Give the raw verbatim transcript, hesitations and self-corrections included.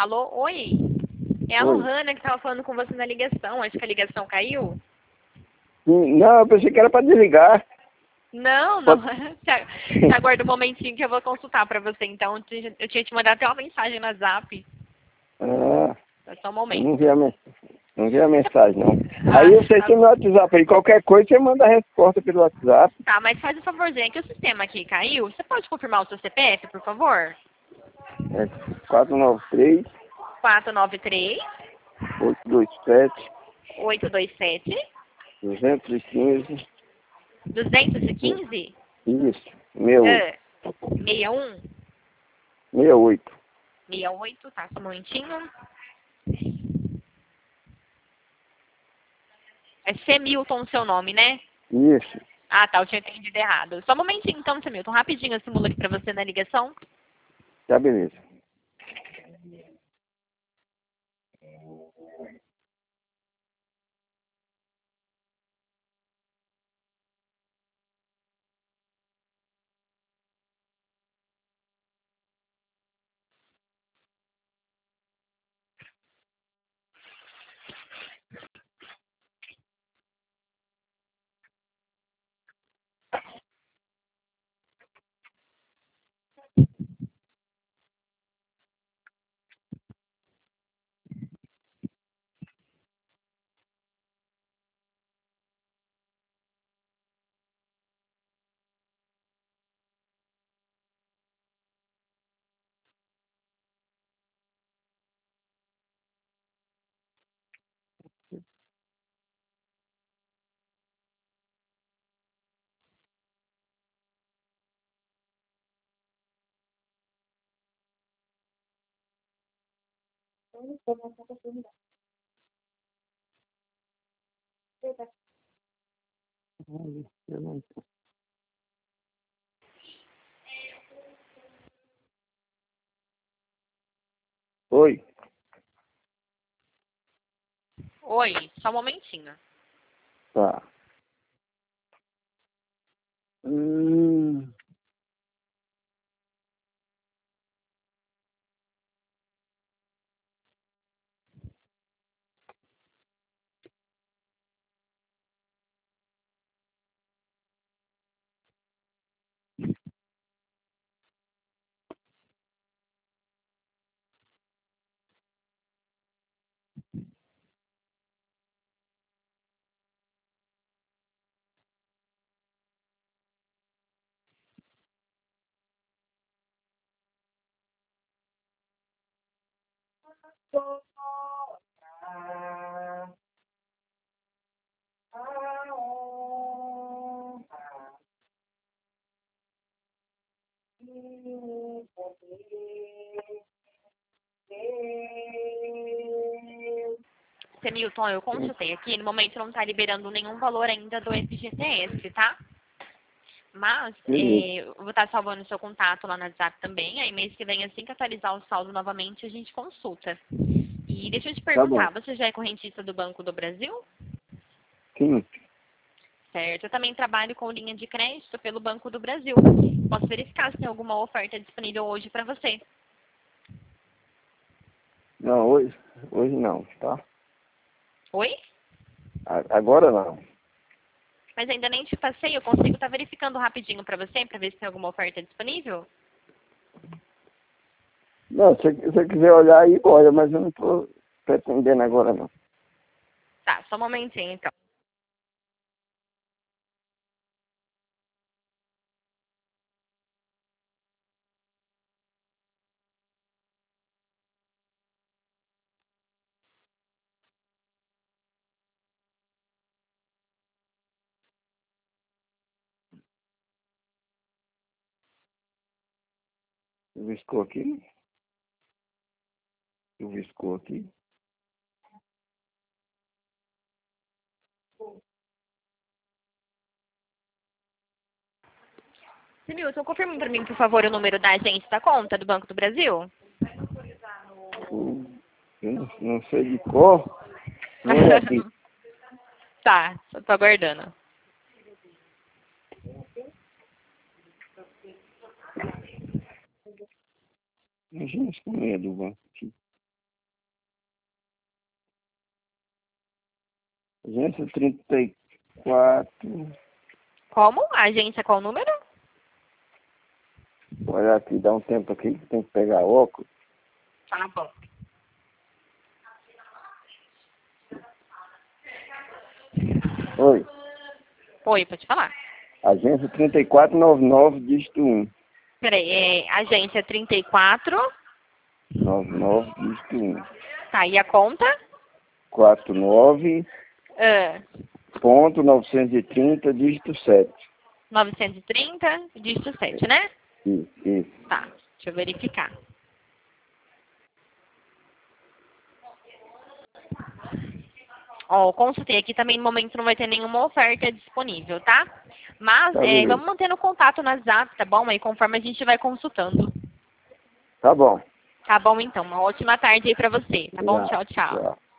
Alô, oi? É a Oi. Lohana que estava falando com você na ligação. Acho que a ligação caiu. Sim, não, eu pensei que era para desligar. Não, não. Pode- Você aguarda um momentinho que eu vou consultar para você. Então, eu tinha eu tinha te mandado até uma mensagem no WhatsApp. Ah, É só um eu não momento. vi a, men- não vi a mensagem, não. Ah, Aí você tá, tem no WhatsApp aí, qualquer coisa você manda a resposta pelo WhatsApp. tá, mas faz um favorzinho, é que o sistema aqui caiu. Você pode confirmar o seu C P F, por favor? É quatro nove três, quatro nove três, oito dois sete, oito dois sete, dois um cinco. duzentos e quinze, Isso, meia oito. é, sessenta e um, Meia oito. sessenta e oito, tá, só um momentinho. É C. Milton o seu nome, né? Isso, Ah, tá, eu tinha entendido errado. Só um momentinho então, seu Milton, rapidinho eu simulo aqui pra você na ligação. tá beleza. Oi. Oi, só um momentinho. Tá. Hum, Seu Milton, eu consultei aqui, no momento não tá liberando nenhum valor ainda do F G T S, tá? Mas beleza. é, eu vou estar salvando o seu contato lá no WhatsApp também. Aí mês que vem, assim que atualizar o saldo novamente, a gente consulta. E deixa eu te Tá bom. perguntar, você já é correntista do Banco do Brasil? Sim. Certo. Eu também trabalho com linha de crédito pelo Banco do Brasil. Posso verificar se tem alguma oferta disponível hoje para você. Não, hoje, hoje não, tá? Oi? A- Agora não. Mas ainda nem te passei, eu consigo estar verificando rapidinho para você, para ver se tem alguma oferta disponível? Não, se se você quiser olhar aí, olha, mas eu não tô pretendendo agora não. Tá, só um momentinho então. Eu viscou aqui. Eu viscou aqui. Similton, confirma para mim, por favor, o número da agência da conta do Banco do Brasil? Hum, Eu não, não sei de cor. Não é aqui. Tá, só tô aguardando. Imagina isso com medo do banco aqui. Agência trinta e quatro. Como? A agência qual número? Olha aqui, dá um tempo aqui que tem que pegar óculos. Tá bom. Oi. Oi, pode falar. Agência trinta e quatro noventa e nove, dígito um. Peraí, é agência trinta e quatro. noventa e nove, dígito um. Tá, e a conta? quarenta e nove, Ah, ponto novecentos e trinta, dígito sete. novecentos e trinta, dígito sete, né? Isso, isso. Tá, deixa eu verificar. Ó, consultei aqui também, no momento não vai ter nenhuma oferta disponível, tá? Mas Tá, é, beleza. vamos mantendo contato no WhatsApp, tá bom? Aí conforme a gente vai consultando. Tá bom. Tá bom, então. Uma ótima tarde aí pra você, tá bom? Obrigado. Tchau, tchau. Tchau.